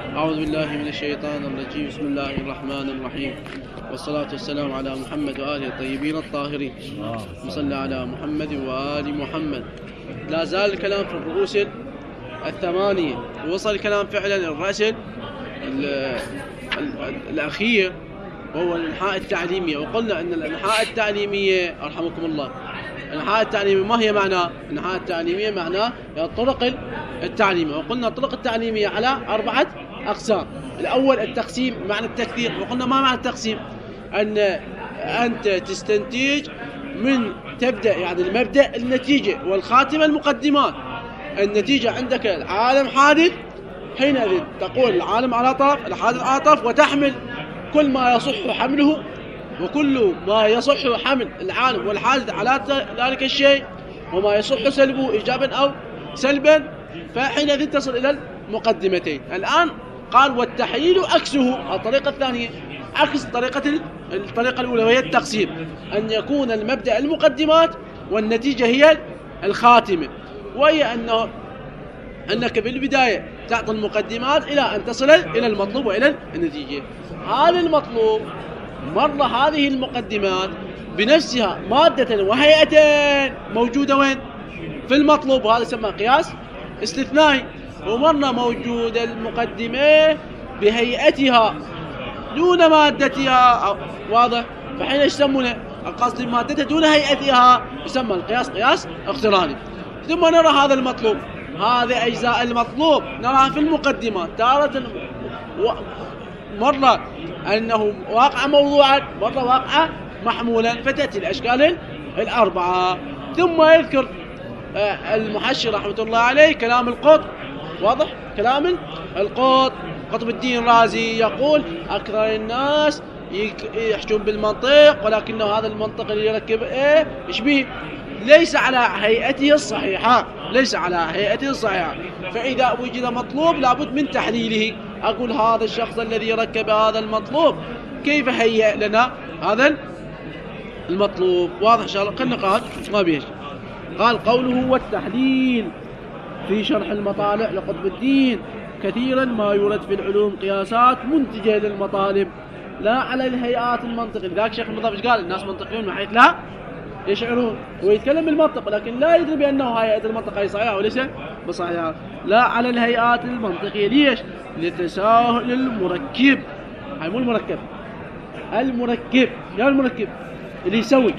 أعوذ بالله من الشيطان الرجيم. بسم الله الرحمن الرحيم، والصلاة والسلام على محمد وآله الطيبين الطاهرين. وصلى على محمد وآل محمد. لا زال الكلام في الرؤوس الثمانية، ووصل الكلام فعلا الرأس الأخير وهو الإنحاء التعليمية. وقلنا أن الإنحاء التعليمية أرحمكم الله، الإنحاء التعليمي ما هي معناه؟ الإنحاء التعليمية معناه الطرق التعليمية، وقلنا الطرق التعليمية على 4 أقسام. الأول التقسيم معنى التكثير، وقلنا ما معنى التقسيم؟ أن أنت تستنتج من تبدأ يعني المبدأ النتيجة والخاتمة المقدمات. النتيجة عندك العالم حادث، حينئذ تقول العالم على طرف، الحادث على طرف، وتحمل كل ما يصح حمله وكل ما يصح حمل العالم والحادث على ذلك الشيء، وما يصح سلبه إيجابا أو سلبا، فحينئذ تصل إلى المقدمتين. الآن قال والتحليل عكسه، الطريقة الثانية عكس الطريقة الأولى، وهي التقسيم، أن يكون المبدأ المقدمات والنتيجة هي الخاتمة، وهي أنك بالبداية تعطي المقدمات إلى أن تصل إلى المطلوب وإلى النتيجة. هذا المطلوب مرة هذه المقدمات بنفسها مادة وهيئة موجودة وين؟ في المطلوب، وهذا يسمى قياس استثنائي. ومرة موجودة المقدمة بهيئتها دون مادتها، واضح؟ فحين يسمونه القصد بمادتها دون هيئتها يسمى القياس قياس اقتراني. ثم نرى هذا المطلوب، هذه أجزاء المطلوب نراها في المقدمات، تارة مرة أنه واقع موضوعا، مرة واقع محمولا، فتأتي الأشكال الأربعة. ثم يذكر المحشي رحمة الله عليه كلام القط، واضح؟ كلام القط قطب الدين الرازي يقول أكثر الناس يحجون بالمنطق، ولكنه هذا المنطق اللي يركب يشبه ليس على هيئته الصحيحة، ليس على هيئته الصحيحة. فإذا وجد مطلوب لابد من تحليله. أقول هذا الشخص الذي ركب هذا المطلوب كيف هيئ لنا هذا المطلوب؟ واضح إن شاء الله؟ كالنقاش ما بيش. قال قوله والتحليل في شرح المطالع لقطب الدين كثيرا ما يورد في العلوم قياسات منتجة للمطالب لا على الهيئات المنطقية. لذلك شيخ المضاف قال الناس منطقيون من حيث لا يشعرون، هو يتكلم بالمنطق لكن لا يدري بأنه هيئة المنطقة صحيحة وليس بصحيحة. لا على الهيئات المنطقية، ليش؟ لتساهل المركب. هاي مو المركب، المركب يا المركب اللي يسوي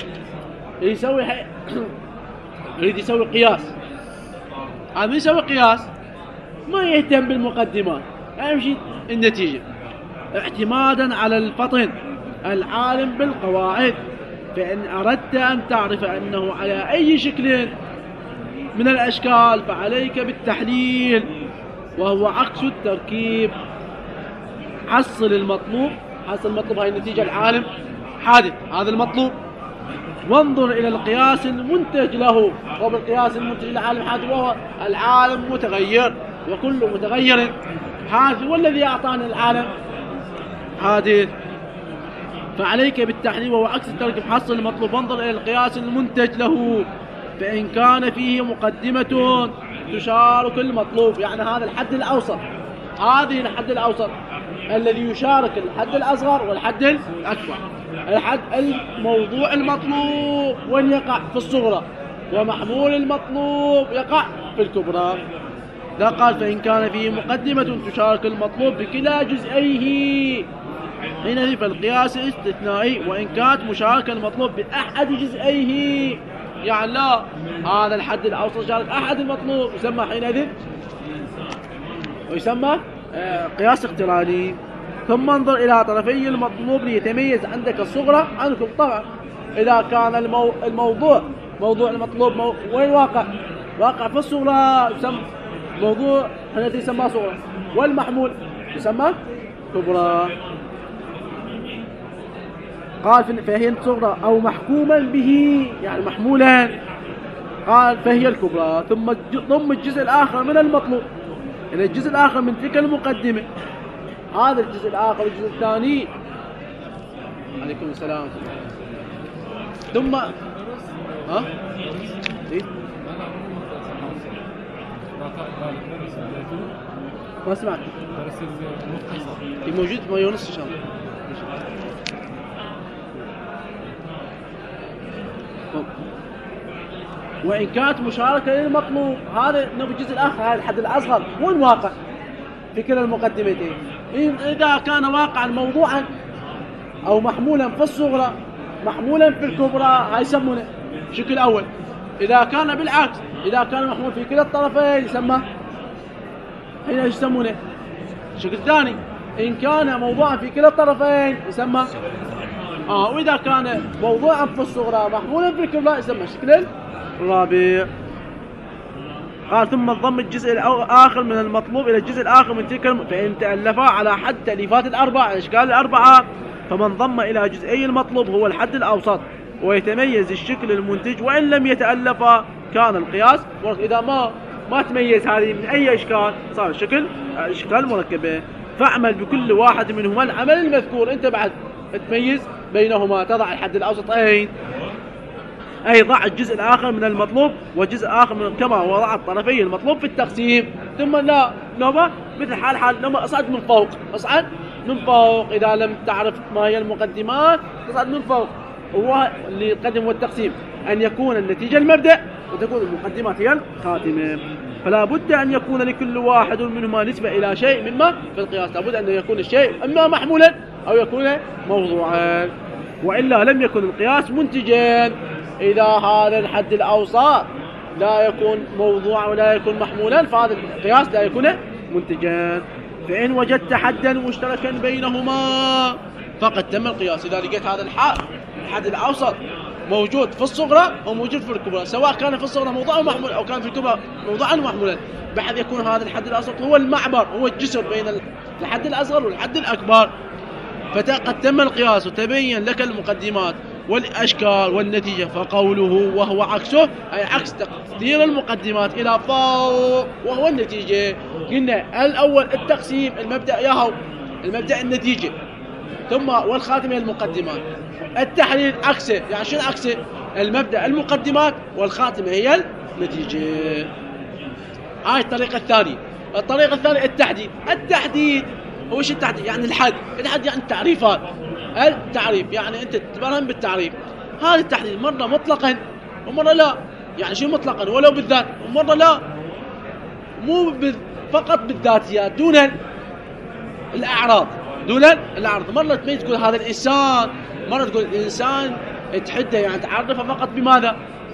يريد يسوي قياس. هذا يسوي قياس ما يهتم بالمقدمات، يمشي النتيجة اعتمادا على الفطن العالم بالقواعد. فإن أردت أن تعرف أنه على أي شكل من الأشكال فعليك بالتحليل، وهو عكس التركيب. حصل المطلوب هاي النتيجة العالم حادث، هذا المطلوب، وانظر إلى القياس المنتج له. وبالقياس المنتج للعالم حادث وهو العالم متغير، وكل متغير حادث، والذي أعطانا العالم حادث. فعليك بالتحليل وهو عكس التركيب. حصل المطلوب وانظر إلى القياس المنتج له، فإن كان فيه مقدمة تشارك المطلوب، يعني هذا الحد الأوسط، هذه الحد الأوسط الذي يشارك الحد الأصغر والحد الأكبر. الحد الموضوع المطلوب وين يقع؟ في الصغرى، ومحمول المطلوب يقع في الكبرى. لا قال فإن كان فيه مقدمة تشارك المطلوب بكلا جزئيه، حينئذ فالقياس استثنائي وإن كانت مشاركة المطلوب بأحد جزئيه. يعني لا، هذا الحد الأوسط شارك أحد المطلوب يسمى حينئذ ويسمى قياس اقتراني. ثم انظر إلى طرفي المطلوب ليتميز عندك الصغرى عنكم. طبعا إذا كان موضوع المطلوب وين واقع في الصغرى يسمى موضوع حينئذ يسمى صغرى، والمحمول يسمى كبرى. قال فهي الصغرى أو محكوما به يعني محمولا، قال فهي الكبرى. ثم ضم الجزء الآخر من المطلوب إلى الجزء الآخر من تلك المقدمة. هذا الجزء الآخر والجزء الثاني. عليكم السلام. ثم ما سمعت موجود ما يونس إن شاء الله. وإن كانت مشاركة للمطلوب هذا بالجزء الآخر، هذا الحد الأصغر وين واقع في كلا المقدمتين. إذا كان واقعا موضوعا أو محمولا في الصغرى محمولا في الكبرى هاي يسمونه شكل أول. إذا كان بالعكس، إذا كان محمول في كلا الطرفين يسمى هنا يسمونه شكل ثاني. إن كان موضوعا في كلا الطرفين يسمى وإذا كان موضوعا في الصغرى محمولا في الكبرى يسمى شكل الرابع. قال ثم ضم الجزء الآخر من المطلوب إلى الجزء الآخر من تلك فإن تألفا على حد تأليفات الأربعة الأشكال الأربعة فمن ضم إلى جزئي المطلوب هو الحد الأوسط ويتميز الشكل المنتج. وإن لم يتألفا كان القياس إذا ما تميز هذه من أي إشكال صار الشكل أشكال مركبة. فاعمل بكل واحد منهما العمل المذكور. أنت بعد تميز بينهما تضع الحد الأوسط أي ضع الجزء الآخر من المطلوب والجزء الآخر من كما وضع الطرفي المطلوب في التقسيم. ثم لا نوبة مثل حال لما أصعد من فوق، أصعد من فوق. إذا لم تعرف ما هي المقدمات تصعد من فوق. هو اللي يقدم والتقسيم أن يكون النتيجة المبدأ وتكون المقدمات هي الخاتمة. فلا بد أن يكون لكل واحد منهما نسبة إلى شيء مما في القياس. لا بد أن يكون الشيء إما محمولا أو يكون موضوعا، وإلا لم يكن القياس منتجا. إذا هذا الحد الأوسط لا يكون موضوعا ولا يكون محمولا فهذا القياس لا يكون منتجا. فإن وجدت حدا مشتركا بينهما فقد تم القياس. إذا لقيت هذا الحد الأوسط موجود في الصغرى أو موجود في الكبرى، سواء كان في الصغرى موضوعا محمول أو كان في الكبرى موضوعا محمولا، بحيث يكون هذا الحد الأوسط هو المعبر، هو الجسر بين الحد الأصغر والحد الأكبر، فقد تم القياس وتبين لك المقدمات والأشكال والنتيجة. فقوله وهو عكسه أي عكس تقدير المقدمات إلى فوق وهو النتيجة. قلنا الأول التقسيم المبدأ ياهو المبدأ النتيجة، ثم والخاتمة المقدمات. التحليل عكسه، يعني شنو عكسه؟ المبدأ المقدمات والخاتمة هي النتيجة. هاي الطريقة الثانية. الطريقة الثانية التحديد هو شو التحديد؟ يعني الحد يعني التعريفات. التعريف يعني أنت تبرهن بالتعريف. هذا التحديد مرة مطلقا ومرة لا. يعني شو مطلقا؟ ولو بالذات، ومرة لا مو فقط بالذاتيات دون الأعراض. مرة تميز تقول هذا الإنسان، مرة تقول الإنسان تحده يعني تعرفه فقط بماذا؟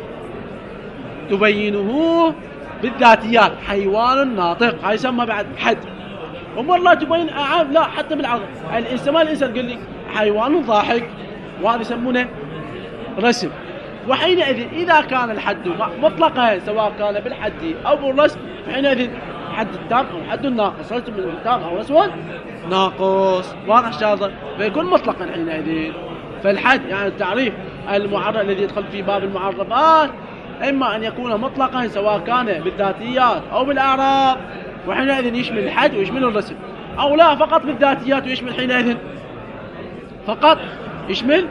تبينه بالذاتيات. حيوان ناطق هاي يسمى بعد حد. ومرة تبين أعام لا حتى بالعرض. الإنسان قال لي حيوان ضاحك وهذا يسمونه رسم. وحينئذ إذا كان الحد مطلقا سواء كان بالحد أو بالرسم حينئذ حد التام أو حد الناقص، رسم التام أو رسم ناقص، واضح الشاطر؟ فيكون مطلقا حينئذ. فالحد يعني التعريف المعرف الذي يدخل في باب المعرفات إما أن يكون مطلقا سواء كان بالذاتيات أو بالأعراض وحينئذ يشمل الحد ويشمل الرسم، أو لا فقط بالذاتيات ويشمل حينئذ فقط يشمل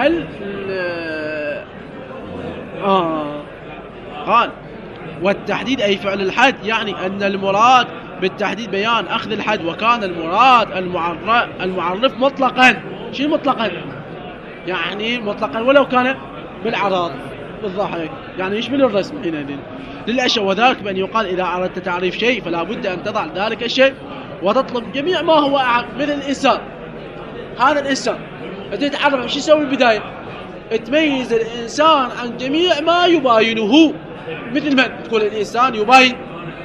قال والتحديد أي فعل الحد، يعني أن المراد بالتحديد بيان أخذ الحد، وكان المراد المعرف مطلقا. شيء مطلقا يعني مطلقا ولو كان بالعراض بالضحك، يعني يشمل الرسم حينئذ للأشياء. وذلك بأن يقال إذا أردت تعريف شيء فلا بد أن تضع ذلك الشيء وتطلب جميع ما هو أعم. مثل الإنسان، هذا الإنسان أنت تعرف شو يسوي البداية؟ تميز الإنسان عن جميع ما يباينه. مثل من تقول الإنسان يباين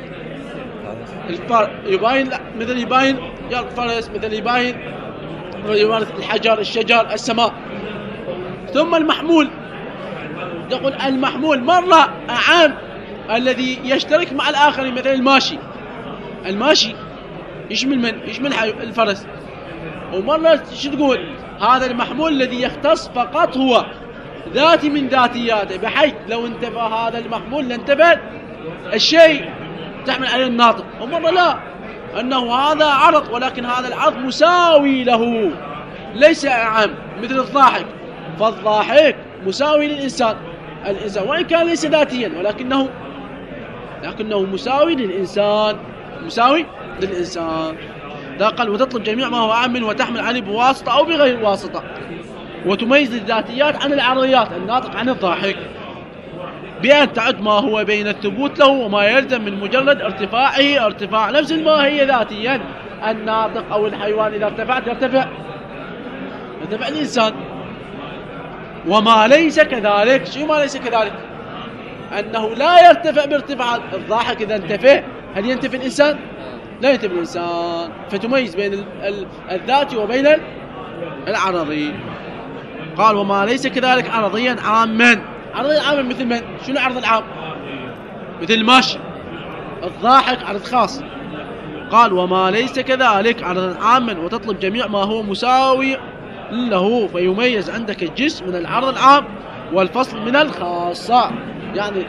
يباين لا مثل يباين الفرس، مثل يباين الحجر، الشجر، السماء. ثم المحمول تقول المحمول مرة أعام الذي يشترك مع الآخرين، مثل الماشي يشمل من؟ يشمل الفرس. ومرة شو تقول؟ هذا المحمول الذي يختص فقط هو ذاتي من ذاتياته، بحيث لو انتفى هذا المحمول لانتفى الشيء تحمل عليه الناطق. ومرة لا، أنه هذا عرض ولكن هذا العرض مساوي له ليس أعم. مثل الضاحك، فالضاحك مساوي للإنسان، الإنسان وإن كان ليس ذاتيا ولكنه لكنه مساوي للإنسان، مساوي للإنسان. لا قال وتطلب جميع ما هو أعم منه وتحمل عليه بواسطة أو بغير واسطة، وتميز الذاتيات عن العرضيات الناطق عن الضاحك بأن تعد ما هو بين الثبوت له وما يلزم من مجرد ارتفاعه ارتفاع نفس الماهية ذاتيا. الناطق أو الحيوان إذا ارتفعت يرتفع الإنسان. وما ليس كذلك، شو ما ليس كذلك؟ أنه لا يرتفع بارتفاع الضاحك. إذا انتفع هل ينتفع الإنسان؟ لا ينتفع الإنسان. فتميز بين الذاتي وبين العرضي. قال وما ليس كذلك عرضيا عاما. عرضيا عاما مثل من؟ شنو عرض العام؟ مثل الماشي، الضاحك عرض خاص. قال وما ليس كذلك عرضا عاما وتطلب جميع ما هو مساوي له، فيميز عندك الجسم من العرض العام والفصل من الخاصة. يعني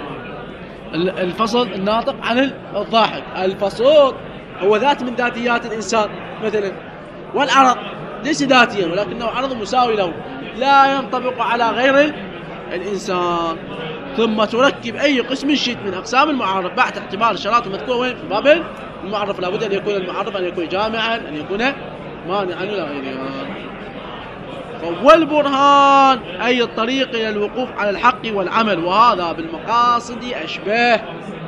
الفصل الناطق عن الضاحك، الفصل هو ذات من ذاتيات الإنسان مثلا، والعرض ليس ذاتيا ولكنه عرض مساوي له لا ينطبق على غير الإنسان. ثم تركب أي قسم شئت من أقسام المعرف بعد اعتبار الشرائط المذكورة وين في باب المعرف. لابد أن يكون المعرف أن يكون جامعا، أن يكون مانعا ولا غيرها. والبرهان أي الطريق إلى الوقوف على الحق والعمل، وهذا بالمقاصد أشباه.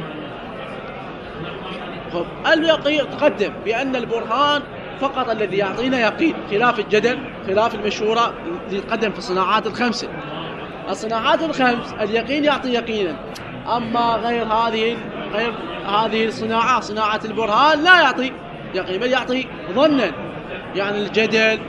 اليقين تقدم بأن البرهان فقط الذي يعطينا يقين، خلاف الجدل، خلاف المشهورة اللي تقدم في الصناعات الخمسة. الصناعات الخمس اليقين يعطي يقينا، أما غير هذه الصناعة، صناعة البرهان لا يعطي يقين بل يعطي ظنا. يعني الجدل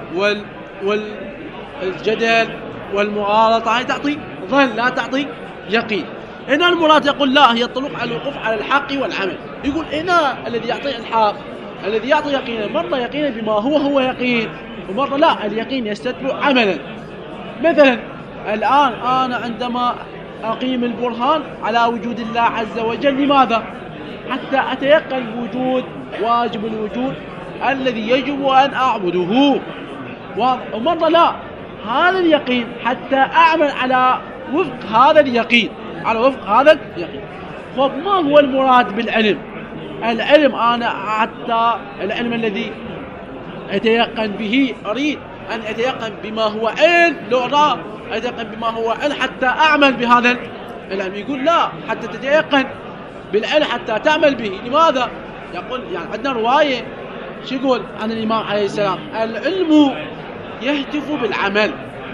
والجدل والمغالطة تعطي ظن لا تعطي يقين. هنا المراد يقول لا، هي الطرق على الوقوف على الحق والعمل. يقول هنا الذي يعطي الحق، الذي يعطي يقينا، مرة يقينا بما هو يقين، ومرة لا، اليقين يستتبع عملا. مثلا الآن أنا عندما أقيم البرهان على وجود الله عز وجل، لماذا؟ حتى أتيقن بوجود واجب الوجود الذي يجب أن أعبده. ومرة لا، هذا اليقين حتى أعمل على وفق هذا اليقين، على وفق هذا اليقين. فما هو المراد بالعلم؟ العلم أنا حتى العلم الذي أتيقن به، أريد أن أتيقن بما هو علم، لو أرى أتيقن بما هو علم حتى أعمل بهذا العلم. يقول لا، حتى تتيقن بالعلم حتى تعمل به. لماذا؟ يقول يعني عندنا رواية شو يقول عن الإمام عليه السلام: العلم يهتف بالعمل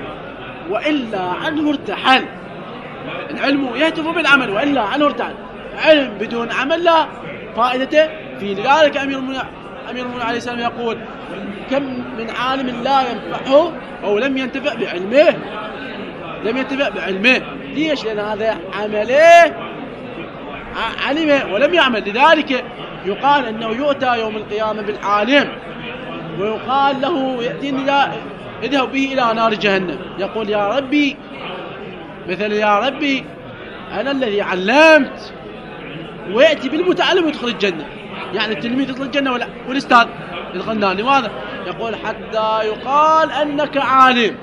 وإلا عنه ارتحل. العلم يهتف بالعمل وإلا عنه ارتحل. علم بدون عمل لا فائدته فيه. لذلك أمير المؤمنين عليه السلام يقول: كم من عالم لا ينفعه أو لم ينتفع بعلمه. لم ينتفع بعلمه. ليش؟ لأن هذا عمله علمه ولم يعمل. لذلك يقال أنه يؤتى يوم القيامة بالعالم ويقال له يأتيني اذهب به إلى نار جهنم، يقول: يا ربي، مثل يا ربي أنا الذي علمت. ويأتي بالمتعلم ويدخل الجنة. يعني التلميذ يدخل الجنة والأستاذ يدخل النار. لماذا؟ يقول: حتى يقال أنك عالم.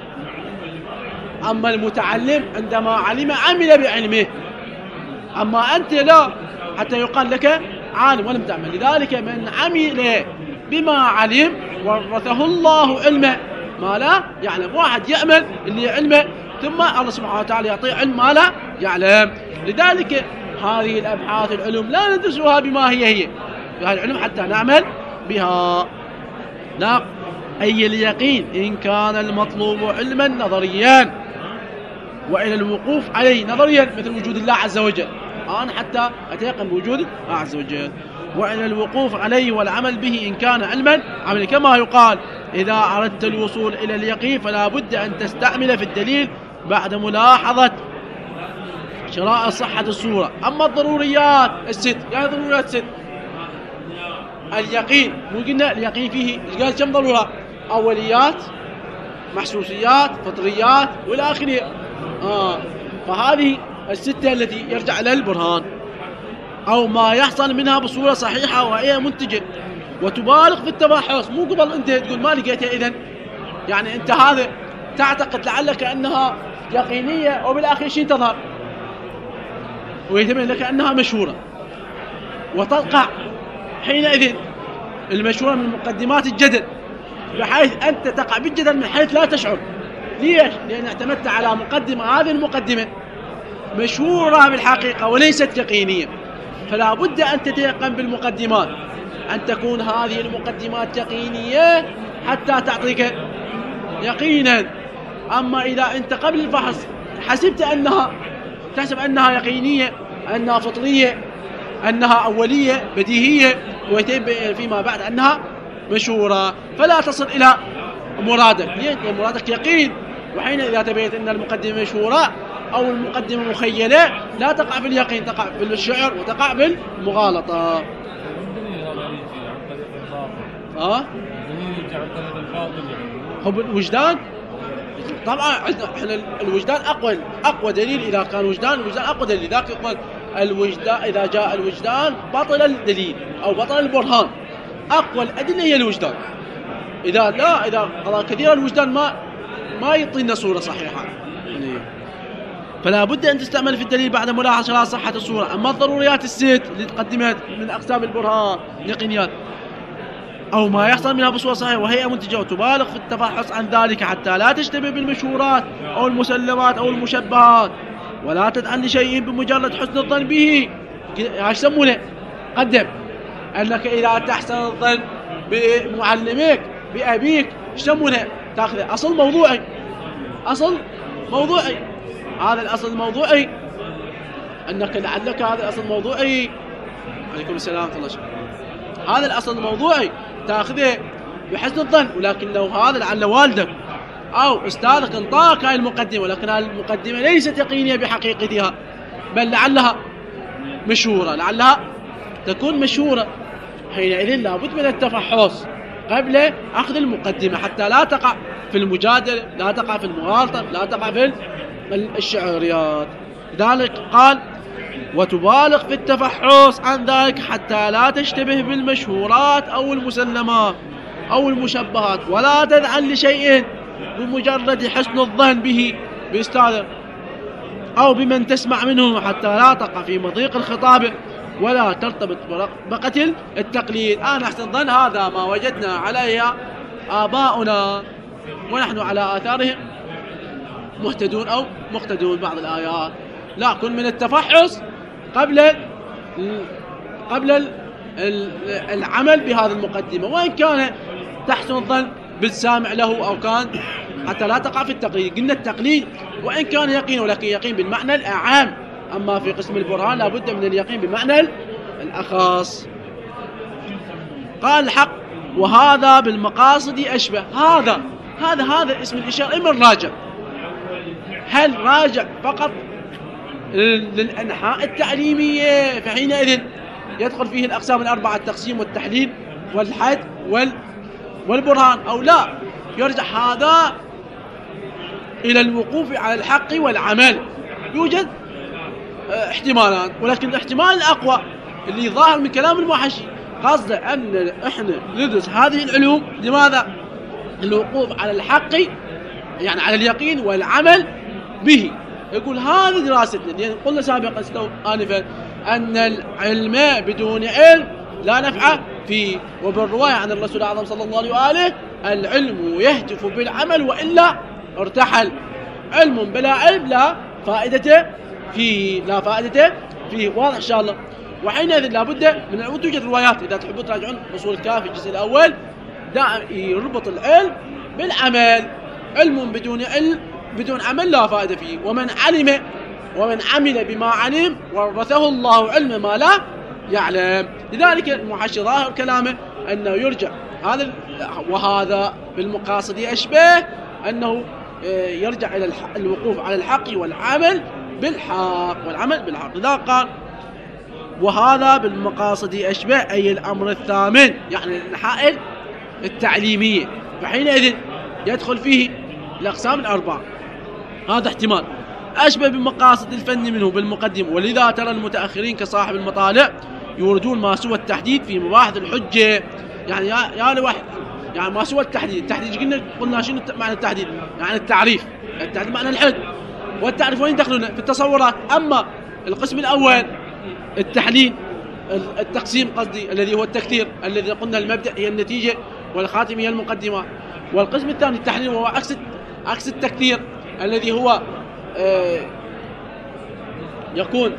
أما المتعلم عندما علم عمل بعلمه، أما أنت لا، حتى يقال لك عالم ولم تعمل. لذلك من عمل بما علم ورثه الله علمه ما لا يعلم. واحد يعمل اللي علمه ثم الله سبحانه وتعالى يعطيه علم ما لا يعلم. لذلك هذه الأبحاث العلوم لا ندرسها بما هي بهذه العلوم حتى نعمل بها. لا، أي اليقين إن كان المطلوب علما نظريا وإلى الوقوف عليه نظريا، مثل وجود الله عز وجل، أنا حتى أتيقن بوجود الله عز وجل، وإلى الوقوف عليه والعمل به إن كان علما عمل. كما يقال: إذا أردت الوصول إلى اليقين فلا بد أن تستعمل في الدليل بعد ملاحظة شرائط صحة الصورة. أما الضروريات الست، يعني ضروريات الست اليقين، مو قلنا اليقين فيه قال كم ضرورة؟ أوليات، محسوسيات، فطريات والى آخره. فهذه الستة التي يرجع لها البرهان، أو ما يحصل منها بصورة صحيحة وهي منتجة. وتبالغ في التباحث، مو قبل أنت تقول ما لقيتها إذن يعني أنت هذا تعتقد لعلك أنها يقينية وبالآخر شيء تظهر. ويتبين لك أنها مشهورة، وتقع حينئذ المشهورة من مقدمات الجدل، بحيث أنت تقع بالجدل من حيث لا تشعر. ليش؟ لأن اعتمدت على مقدمة، هذه المقدمة مشهورة بالحقيقة وليست يقينية، فلا بد أن تتيقن بالمقدمات، أن تكون هذه المقدمات يقينية حتى تعطيك يقينا. أما إذا أنت قبل الفحص حسبت تحسب أنها يقينية، أنها فطرية، أنها أولية بديهية، ويتبين فيما بعد أنها مشهورة، فلا تصل إلى مرادك. لأن مرادك يقين، وحين إذا تبيت أن المقدمة مشهورة أو المقدمة مخيلة لا تقع باليقين، تقع بالشعر وتقع بالمغالطة. هو الوجدان طبعا احنا الوجدان اقوى دليل. اذا كان الوجدان اقوى دليل، لذلك يقول الوجدان اذا جاء الوجدان بطل الدليل او بطل البرهان. اقوى الادله هي الوجدان. اذا قضى كثير الوجدان ما يعطينا صوره صحيحه. فلا بد ان تستعمل في الدليل بعد ملاحظه صحه الصوره. اما الضروريات الست اللي تقدمت من اقسام البرهان اليقينيات أو ما يحصل منها بصورة صحيحة وهي منتجة، وتبالغ في التفحص عن ذلك حتى لا تشتبه بالمشهورات أو المسلمات أو المشبهات، ولا تدعن لشيء بمجرد حسن الظن به. ايش يسمونه؟ قدم أنك إذا تحسن الظن بمعلمك بأبيك ايش يسمونه؟ تأخذ أصل موضوعي. هذا الأصل الموضوعي أنك لعلك هذا الأصل الموضوعي. عليكم السلام ورحمة الله. هذا الأصل الموضوعي تأخذه بحسن الظن، ولكن لو هذا لعل والدك أو أستاذك انطاك هاي المقدمة، ولكن هاي المقدمة ليست يقينية بحقيقتها، بل لعلها مشهورة، لعلها تكون مشهورة. حينئذ لابد من التفحص قبل أخذ المقدمة حتى لا تقع في المجادلة، لا تقع في المغالطة، لا تقع في الشعريات. لذلك قال وتبالغ في التفحص عن ذلك حتى لا تشتبه بالمشهورات أو المسلمات أو المشبهات، ولا تذعن لشيء بمجرد حسن الظن به بأستاذ أو بمن تسمع منه، حتى لا تقع في مضيق الخطابة ولا ترتبط برقبة التقليد. أنا أحسن الظن هذا ما وجدنا عليها آباؤنا ونحن على آثارهم مهتدون أو مقتدون بعض الآيات. لا، كن من التفحص قبل العمل بهذه المقدمة، وإن كان تحسن الظن بالسامع له أو كان، حتى لا تقع في التقليد. قلنا التقليد وإن كان يقين، ولكن يقين بالمعنى الأعام. أما في قسم البرهان لابد من اليقين بمعنى الأخص. قال الحق وهذا بالمقاصد أشبه. هذا اسم الإشارة إما الراجع. هل راجع فقط للأنحاء التعليمية فحينئذ يدخل فيه الأقسام الأربعة: التقسيم والتحليل والحد والبرهان، أو لا يرجع هذا إلى الوقوف على الحق والعمل؟ يوجد احتمالات، ولكن الاحتمال الأقوى اللي ظاهر من كلام المحشي قصده أن احنا ندرس هذه العلوم لماذا؟ الوقوف على الحق، يعني على اليقين والعمل به. يقول هذه دراستنا، لأن قلنا سابقا آنفا أن العلم بدون علم لا نفع فيه، وبالرواية عن الرسول الأعظم صلى الله عليه وآله: العلم يهتف بالعمل وإلا ارتحل. علم بلا علم لا فائدة فيه، واضح إن شاء الله. وحينئذ لابد من توجد روايات، إذا تحبوا تراجعون أصول الكافي الجزء الأول، دائما يربط العلم بالعمل. علم بدون عمل لا فائدة فيه. ومن عمل بما علم ورثه الله علم ما لا يعلم. لذلك المحشي ظاهر كلامه أنه يرجع وهذا بالمقاصد أشبه، أنه يرجع إلى الوقوف على الحق والعمل بالحق. لذلك قال وهذا بالمقاصد أشبه، أي الأمر الثامن، يعني الأنحاء التعليمية، فحينئذ يدخل فيه الأقسام الأربعة. هذا احتمال. أشبه بمقاصد الفن منه بالمقدمة، ولذا ترى المتأخرين كصاحب المطالع يوردون ما سوى التحديد في مباحث الحجة. يعني يا لواحد، يعني ما سوى التحديد قلنا شنو معنى التحديد؟ يعني التعريف معنى الحد، والتعريف وين يدخلون؟ في التصورات. أما القسم الأول التحليل، التقسيم قصدي، الذي هو التكثير، الذي قلنا المبدأ هي النتيجة والخاتمة هي المقدمة. والقسم الثاني التحليل، وهو عكس التكثير، الذي هو يكون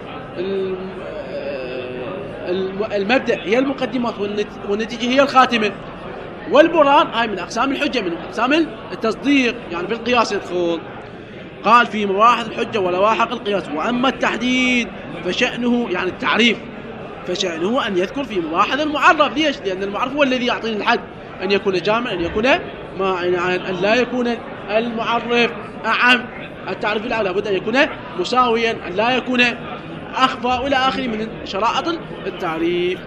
المبدأ هي المقدمات والنتيجة هي الخاتمة. والبرهان هاي من أقسام الحجة، من أقسام التصديق، يعني في القياس يدخل. قال في مباحث الحجة ولواحق القياس. وأما التحديد فشأنه، يعني التعريف، فشأنه أن يذكر في مباحث المعرف. ليش؟ لأن المعرف هو الذي يعطيني الحد، أن يكون جامع، أن يكون مانعا، أن لا يكون المعرف أعم. التعريف الأعلى لابد أن يكون مساويا، أن لا يكون أخفى، إلى آخره من شرائط التعريف.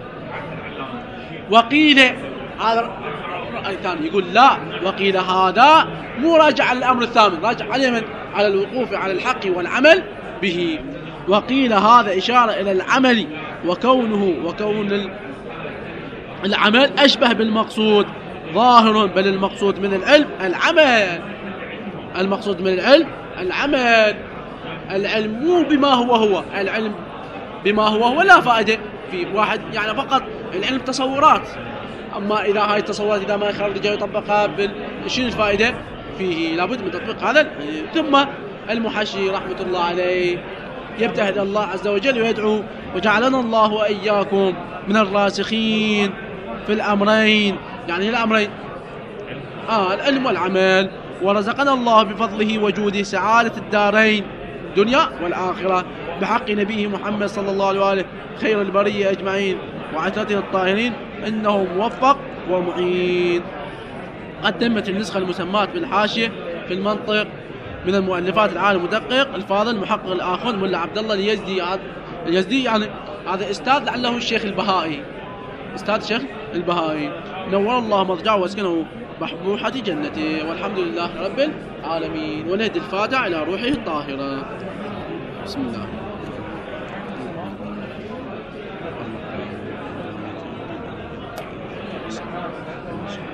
وقيل هذا الرأي الثاني يقول لا، وقيل هذا مو راجع على الأمر الثامن، راجع على من؟ على الوقوف على الحق والعمل به. وقيل هذا إشارة إلى العمل، وكون العمل أشبه بالمقصود ظاهر، بل المقصود من العلم العمل. المقصود من العلم العمل. العلم مو بما هو، العلم بما هو لا فائدة في واحد، يعني فقط العلم تصورات. أما إذا هاي التصورات إذا ما يخرج يطبقها شنو الفائدة فيه؟ لابد من تطبيق هذا. ثم المحشي رحمة الله عليه يبتهل الله عز وجل ويدعو: وجعلنا الله وإياكم من الراسخين في الأمرين. يعني الأمرين العلم والعمل. ورزقنا الله بفضله وجوده سعادة الدارين، دنيا والآخرة، بحق نبيه محمد صلى الله عليه وآله خير البرية أجمعين وعترته الطاهرين، إنه موفق ومعين. قدمت النسخة المسماة بالحاشية في المنطق من المؤلفات العالم المدقق الفاضل محقق الآخر ملا عبد الله اليزدي، يعني هذا أستاذ لعله الشيخ البهائي، أستاذ الشيخ البهائي، نور الله مضجعه واسكنه بحبوحة جنته. والحمد لله رب العالمين. ونهدي الفاتحة إلى روحه الطاهرة. بسم الله.